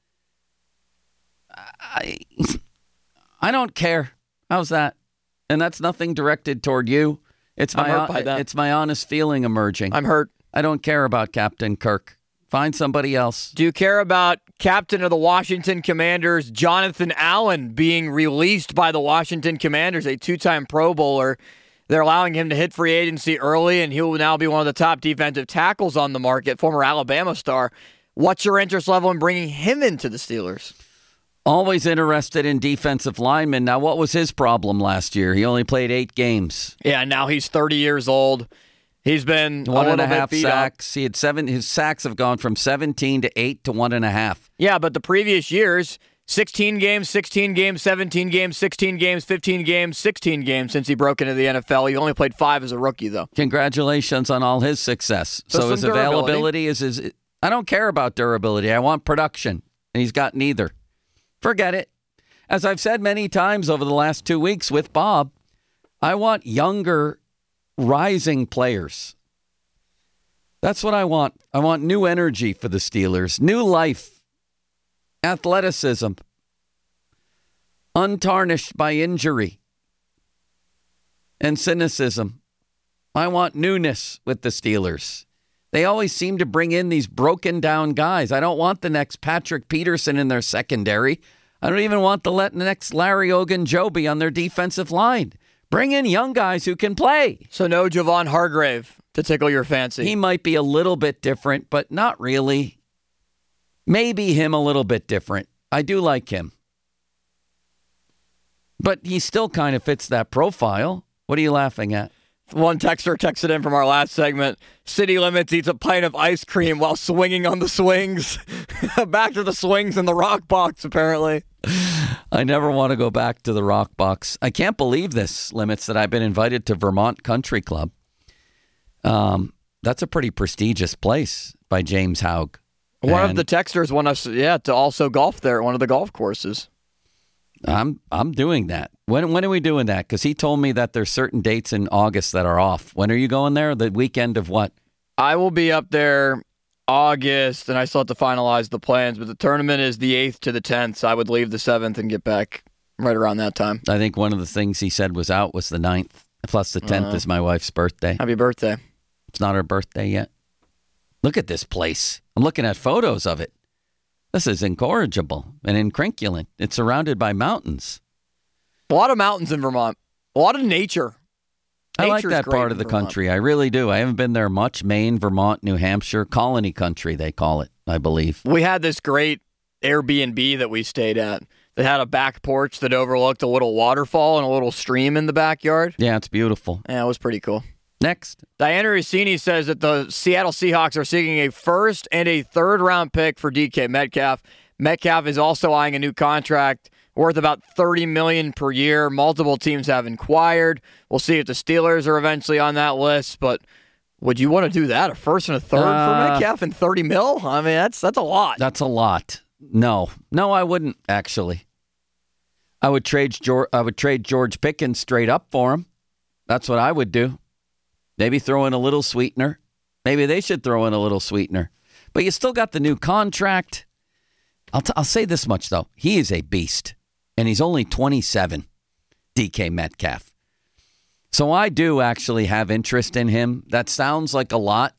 Speaker 6: I I don't care. How's that? And that's nothing directed toward you. It's my
Speaker 7: I'm hurt by that.
Speaker 6: It's my honest feeling emerging.
Speaker 7: I'm hurt.
Speaker 6: I don't care about Captain Kirk. Find somebody else.
Speaker 7: Do you care about captain of the Washington Commanders, Jonathan Allen, being released by the Washington Commanders, a two-time Pro Bowler? They're allowing him to hit free agency early, and he will now be one of the top defensive tackles on the market, former Alabama star. What's your interest level in bringing him into the Steelers?
Speaker 6: Always interested in defensive linemen. Now, what was his problem last year? He only played eight games.
Speaker 7: Yeah, now he's thirty years old. He's been
Speaker 6: one
Speaker 7: a
Speaker 6: and a
Speaker 7: little
Speaker 6: half
Speaker 7: bit beat
Speaker 6: sacks.
Speaker 7: up.
Speaker 6: He had seven. His sacks have gone from seventeen to eight to one and a half.
Speaker 7: Yeah, but the previous years, sixteen games, sixteen games, seventeen games, sixteen games, fifteen games, sixteen games since he broke into the N F L. He only played five as a rookie, though.
Speaker 6: Congratulations on all his success.
Speaker 7: So,
Speaker 6: so his
Speaker 7: durability.
Speaker 6: availability is his. I don't care about durability. I want production, and he's got neither. Forget it. As I've said many times over the last two weeks with Bob, I want younger, rising players. That's what I want. I want new energy for the Steelers, new life, athleticism, untarnished by injury and cynicism. I want newness with the Steelers. They always seem to bring in these broken down guys. I don't want the next Patrick Peterson in their secondary. I don't even want the next Larry Ogunjobi on their defensive line. Bring in young guys who can play.
Speaker 7: So no Javon Hargrave to tickle your fancy.
Speaker 6: He might be a little bit different, but not really. Maybe him a little bit different. I do like him. But he still kind of fits that profile. What are you laughing at?
Speaker 7: One texter texted in from our last segment. City Limits eats a pint of ice cream while swinging on the swings. Back to the swings in the rock box, apparently.
Speaker 6: I never want to go back to the rock box. I can't believe this, Limits, that I've been invited to Vermont Country Club. Um, that's a pretty prestigious place by James Haug.
Speaker 7: One
Speaker 6: and
Speaker 7: of the texters want us, yeah, to also golf there at one of the golf courses.
Speaker 6: I'm I'm doing that. When when are we doing that? Because he told me that there's certain dates in August that are off. When are you going there? The weekend of what?
Speaker 7: I will be up there August, and I still have to finalize the plans, but the tournament is the eighth to the tenth, so I would leave the seventh and get back right around that time.
Speaker 6: I think one of the things he said was out was the ninth, plus the tenth uh, is my wife's birthday.
Speaker 7: Happy birthday.
Speaker 6: It's not her birthday yet. Look at this place. I'm looking at photos of it. This is incorrigible and incrinculant. It's surrounded by mountains.
Speaker 7: A lot of mountains in Vermont. A lot of nature.
Speaker 6: I like
Speaker 7: Nature's
Speaker 6: that part of the
Speaker 7: Vermont.
Speaker 6: country. I really do. I haven't been there much. Maine, Vermont, New Hampshire, colony country, they call it, I believe.
Speaker 7: We had this great Airbnb that we stayed at that had a back porch that overlooked a little waterfall and a little stream in the backyard.
Speaker 6: Yeah, it's beautiful.
Speaker 7: Yeah, it was pretty cool.
Speaker 6: Next.
Speaker 7: Diana Rossini says that the Seattle Seahawks are seeking a first and a third round pick for D K Metcalf. Metcalf is also eyeing a new contract worth about thirty million dollars per year. Multiple teams have inquired. We'll see if the Steelers are eventually on that list, but would you want to do that? A first and a third uh, for Metcalf and thirty mil? I mean, that's that's a lot.
Speaker 6: That's a lot. No. No, I wouldn't, actually. I would trade George, I would trade George Pickens straight up for him. That's what I would do. Maybe throw in a little sweetener. Maybe they should throw in a little sweetener. But you still got the new contract. I'll, t- I'll say this much, though. He is a beast, and he's only twenty-seven, D K Metcalf. So I do actually have interest in him. That sounds like a lot.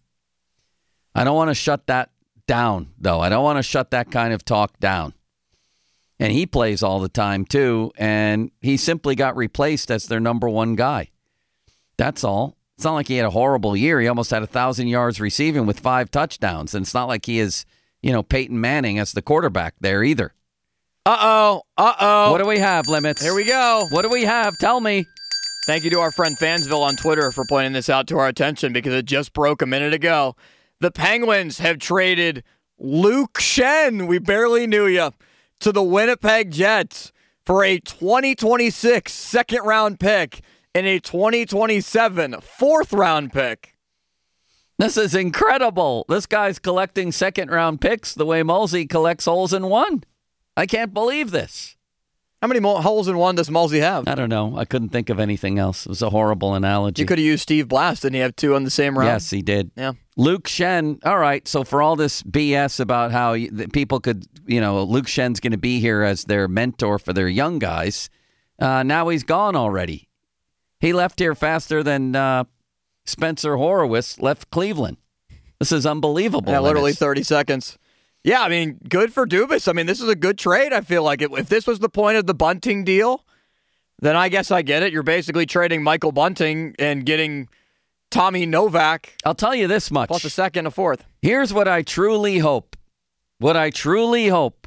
Speaker 6: I don't want to shut that down, though. I don't want to shut that kind of talk down. And he plays all the time, too, and he simply got replaced as their number one guy. That's all. It's not like he had a horrible year. He almost had one thousand yards receiving with five touchdowns. And it's not like he is, you know, Peyton Manning as the quarterback there either.
Speaker 7: Uh-oh. Uh-oh.
Speaker 6: What do we have, Limits?
Speaker 7: Here we go.
Speaker 6: What do we have? Tell me.
Speaker 7: Thank you to our friend Fansville on Twitter for pointing this out to our attention because it just broke a minute ago. The Penguins have traded Luke Shen, we barely knew you, to the Winnipeg Jets for a twenty twenty-six second-round pick and a twenty twenty-seven fourth-round pick.
Speaker 6: This is incredible. This guy's collecting second-round picks the way Mulsey collects holes in one. I can't believe this.
Speaker 7: How many mo- holes in one does Mulsey have?
Speaker 6: I don't know. I couldn't think of anything else. It was a horrible analogy.
Speaker 7: You could have used Steve Blast. Didn't he have two on the same round?
Speaker 6: Yes, he did.
Speaker 7: Yeah.
Speaker 6: Luke Shen. All right. So for all this B S about how you, people could, you know, Luke Shen's going to be here as their mentor for their young guys, uh, now he's gone already. He left here faster than uh, Spencer Horowitz left Cleveland. This is unbelievable.
Speaker 7: Yeah, literally thirty seconds. Yeah, I mean, good for Dubas. I mean, this is a good trade, I feel like. If this was the point of the Bunting deal, then I guess I get it. You're basically trading Michael Bunting and getting Tommy Novak.
Speaker 6: I'll tell you this much.
Speaker 7: Plus a second, a fourth.
Speaker 6: Here's what I truly hope. What I truly hope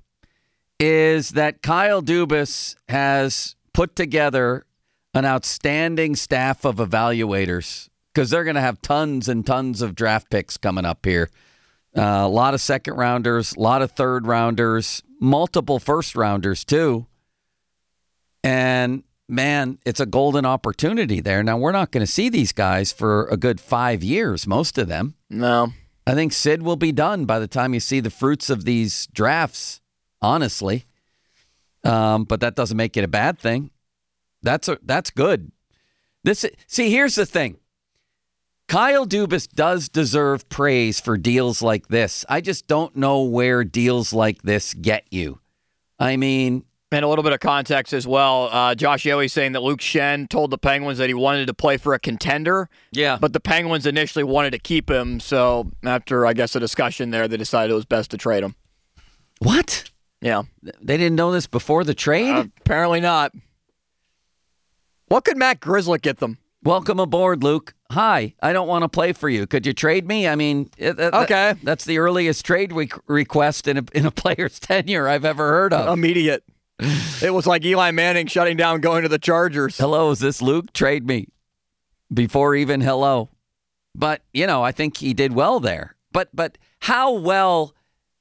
Speaker 6: is that Kyle Dubas has put together an outstanding staff of evaluators because they're going to have tons and tons of draft picks coming up here. Uh, a lot of second rounders, a lot of third rounders, multiple first rounders too. And man, it's a golden opportunity there. Now, we're not going to see these guys for a good five years, most of them.
Speaker 7: No.
Speaker 6: I think Sid will be done by the time you see the fruits of these drafts, honestly. Um, but that doesn't make it a bad thing. That's a, that's good. This see, here's the thing. Kyle Dubas does deserve praise for deals like this. I just don't know where deals like this get you. I mean...
Speaker 7: And a little bit of context as well. Uh, Josh Yohe saying that Luke Shen told the Penguins that he wanted to play for a contender.
Speaker 6: Yeah.
Speaker 7: But the Penguins initially wanted to keep him. So after, I guess, a discussion there, they decided it was best to trade him.
Speaker 6: What?
Speaker 7: Yeah.
Speaker 6: They didn't know this before the trade?
Speaker 7: Uh, apparently not. What could Matt Grzelcyk get them?
Speaker 6: Welcome aboard, Luke. Hi, I don't want to play for you. Could you trade me? I mean, it, it,
Speaker 7: okay.
Speaker 6: That's the earliest trade re- request in a, in a player's tenure I've ever heard of.
Speaker 7: Immediate. It was like Eli Manning shutting down going to the Chargers.
Speaker 6: Hello, is this Luke? Trade me. Before even hello. But, you know, I think he did well there. But but how well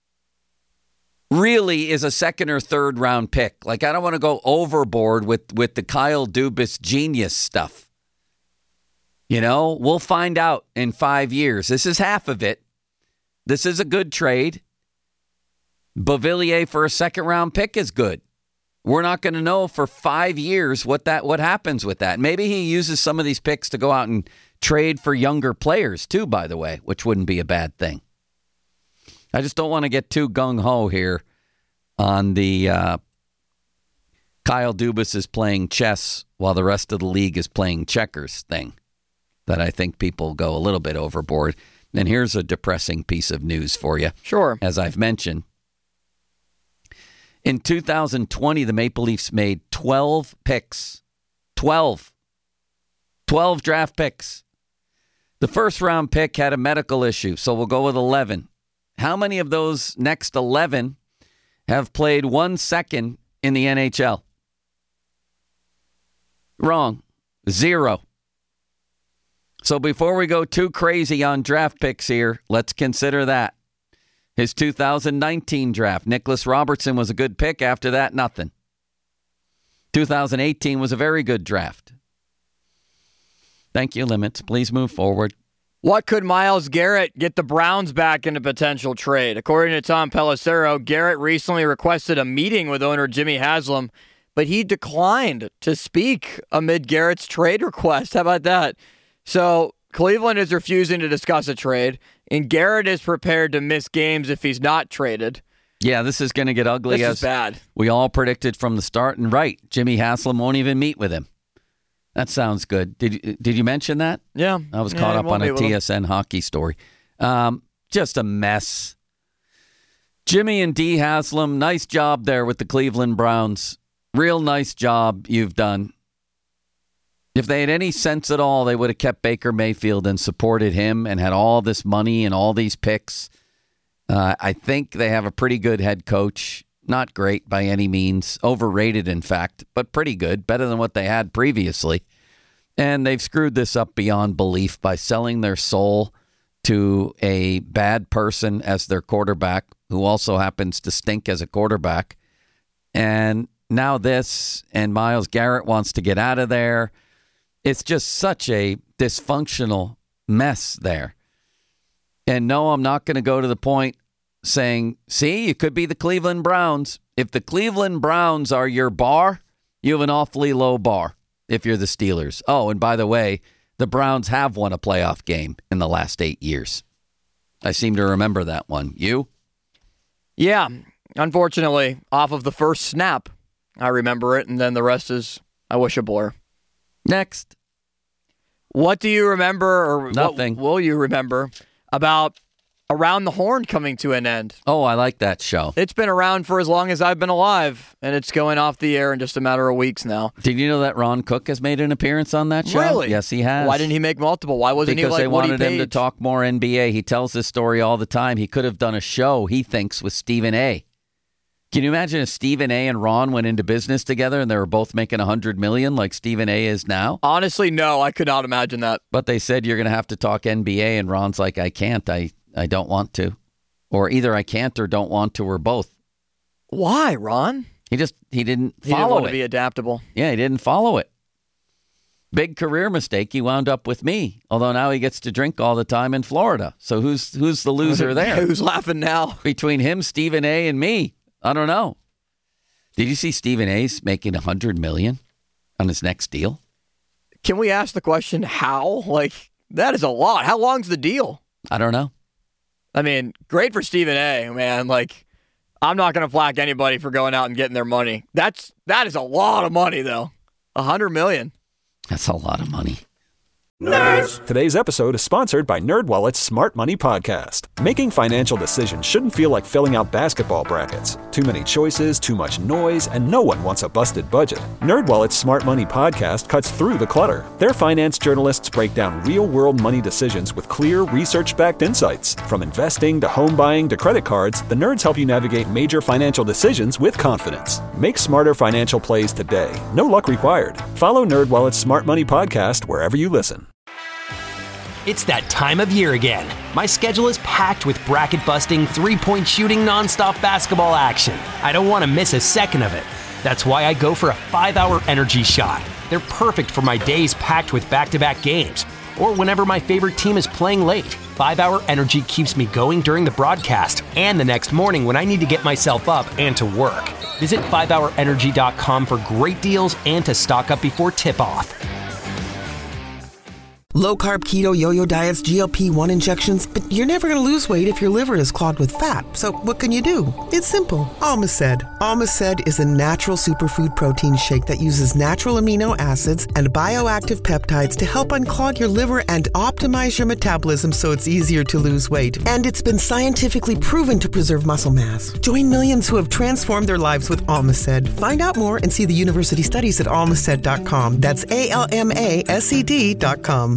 Speaker 6: really is a second or third round pick? Like, I don't want to go overboard with, with the Kyle Dubas genius stuff. You know, we'll find out in five years. This is half of it. This is a good trade. Beauvillier for a second round pick is good. We're not going to know for five years what that what happens with that. Maybe he uses some of these picks to go out and trade for younger players too, by the way, which wouldn't be a bad thing. I just don't want to get too gung-ho here on the uh, Kyle Dubas is playing chess while the rest of the league is playing checkers thing that I think people go a little bit overboard. And here's a depressing piece of news for you.
Speaker 7: Sure.
Speaker 6: As I've mentioned. In two thousand twenty, the Maple Leafs made twelve picks. twelve. twelve draft picks. The first round pick had a medical issue, so we'll go with eleven. How many of those next eleven have played one second in the N H L? Wrong. Zero. So before we go too crazy on draft picks here, let's consider that. His two thousand nineteen draft, Nicholas Robertson was a good pick. After that, nothing. two thousand eighteen was a very good draft. Thank you, Limits. Please move forward.
Speaker 7: What could Myles Garrett get the Browns back in a potential trade? According to Tom Pelissero, Garrett recently requested a meeting with owner Jimmy Haslam, but he declined to speak amid Garrett's trade request. How about that? So Cleveland is refusing to discuss a trade, and Garrett is prepared to miss games if he's not traded.
Speaker 6: Yeah, this is going to get ugly.
Speaker 7: This
Speaker 6: as
Speaker 7: is bad.
Speaker 6: We all predicted from the start, and right, Jimmy Haslam won't even meet with him. That sounds good. Did you, did you mention that?
Speaker 7: Yeah.
Speaker 6: I was
Speaker 7: yeah,
Speaker 6: caught up on a T S N
Speaker 7: him.
Speaker 6: hockey story. Um, just a mess. Jimmy and D. Haslam, nice job there with the Cleveland Browns. Real nice job you've done. If they had any sense at all, they would have kept Baker Mayfield and supported him and had all this money and all these picks. Uh, I think they have a pretty good head coach. Not great by any means. Overrated, in fact, but pretty good. Better than what they had previously. And they've screwed this up beyond belief by selling their soul to a bad person as their quarterback, who also happens to stink as a quarterback. And now this, and Myles Garrett wants to get out of there. It's just such a dysfunctional mess there. And no, I'm not going to go to the point saying, see, you could be the Cleveland Browns. If the Cleveland Browns are your bar, you have an awfully low bar if you're the Steelers. Oh, and by the way, the Browns have won a playoff game in the last eight years. I seem to remember that one. You?
Speaker 7: Yeah, unfortunately, off of the first snap, I remember it, and then the rest is, I wish, a blur.
Speaker 6: Next.
Speaker 7: What do you remember, or
Speaker 6: Nothing.
Speaker 7: What will you remember about Around the Horn coming to an end?
Speaker 6: Oh, I like that show.
Speaker 7: It's been around for as long as I've been alive, and it's going off the air in just a matter of weeks now.
Speaker 6: Did you know that Ron Cook has made an appearance on that show?
Speaker 7: Really?
Speaker 6: Yes, he has.
Speaker 7: Why didn't he make multiple? Why wasn't
Speaker 6: because
Speaker 7: he like
Speaker 6: they
Speaker 7: Woody
Speaker 6: wanted
Speaker 7: Page?
Speaker 6: him to talk more N B A. He tells this story all the time. He could have done a show, he thinks, with Stephen A. Can you imagine if Stephen A. and Ron went into business together and they were both making one hundred million dollars like Stephen A. is now?
Speaker 7: Honestly, no. I could not imagine that.
Speaker 6: But they said you're going to have to talk N B A, and Ron's like, I can't. I, I don't want to. Or either I can't or don't want to, or both.
Speaker 7: Why, Ron?
Speaker 6: He just, he didn't follow
Speaker 7: he didn't want
Speaker 6: it.
Speaker 7: to be adaptable.
Speaker 6: Yeah, he didn't follow it. Big career mistake. He wound up with me, although now he gets to drink all the time in Florida. So who's who's the loser there?
Speaker 7: Who's laughing now?
Speaker 6: Between him, Stephen A., and me. I don't know. Did you see Stephen A's making one hundred million dollars on his next deal?
Speaker 7: Can we ask the question, how? Like, that is a lot. How long's the deal?
Speaker 6: I don't know.
Speaker 7: I mean, great for Stephen A., man. Like, I'm not going to flack anybody for going out and getting their money. That's that is a lot of money, though. A hundred million.
Speaker 6: That's a lot of money.
Speaker 5: Nerds! Today's episode is sponsored by NerdWallet's Smart Money Podcast. Making financial decisions shouldn't feel like filling out basketball brackets. Too many choices, too much noise, and no one wants a busted budget. NerdWallet's Smart Money Podcast cuts through the clutter. Their finance journalists break down real-world money decisions with clear, research-backed insights. From investing to home buying to credit cards, the nerds help you navigate major financial decisions with confidence. Make smarter financial plays today. No luck required. Follow NerdWallet's Smart Money Podcast wherever you listen.
Speaker 15: It's that time of year again. My schedule is packed with bracket-busting, three-point shooting, nonstop basketball action. I don't want to miss a second of it. That's why I go for a five-hour energy shot. They're perfect for my days packed with back-to-back games, or whenever my favorite team is playing late. five-hour energy keeps me going during the broadcast and the next morning when I need to get myself up and to work. Visit five hour energy dot com for great deals and to stock up before tip-off.
Speaker 16: Low-carb keto yo-yo diets, G L P one injections, but you're never going to lose weight if your liver is clogged with fat. So what can you do? It's simple. Almaced. Almaced is a natural superfood protein shake that uses natural amino acids and bioactive peptides to help unclog your liver and optimize your metabolism so it's easier to lose weight. And it's been scientifically proven to preserve muscle mass. Join millions who have transformed their lives with Almaced. Find out more and see the university studies at almaced dot com. That's A L M A S E D dot com.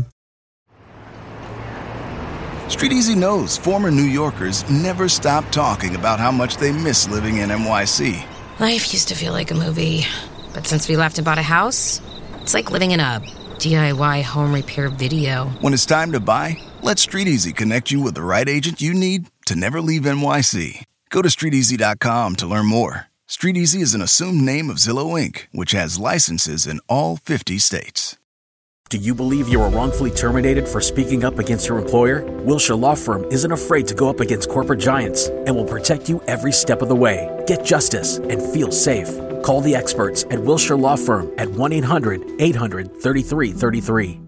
Speaker 17: StreetEasy knows former New Yorkers never stop talking about how much they miss living in N Y C.
Speaker 18: Life used to feel like a movie, but since we left and bought a house, it's like living in a D I Y home repair video.
Speaker 17: When it's time to buy, let StreetEasy connect you with the right agent you need to never leave N Y C. Go to street easy dot com to learn more. StreetEasy is an assumed name of Zillow Incorporated, which has licenses in all fifty states.
Speaker 19: Do you believe you were wrongfully terminated for speaking up against your employer? Wilshire Law Firm isn't afraid to go up against corporate giants and will protect you every step of the way. Get justice and feel safe. Call the experts at Wilshire Law Firm at one eight hundred eight hundred thirty-three thirty-three.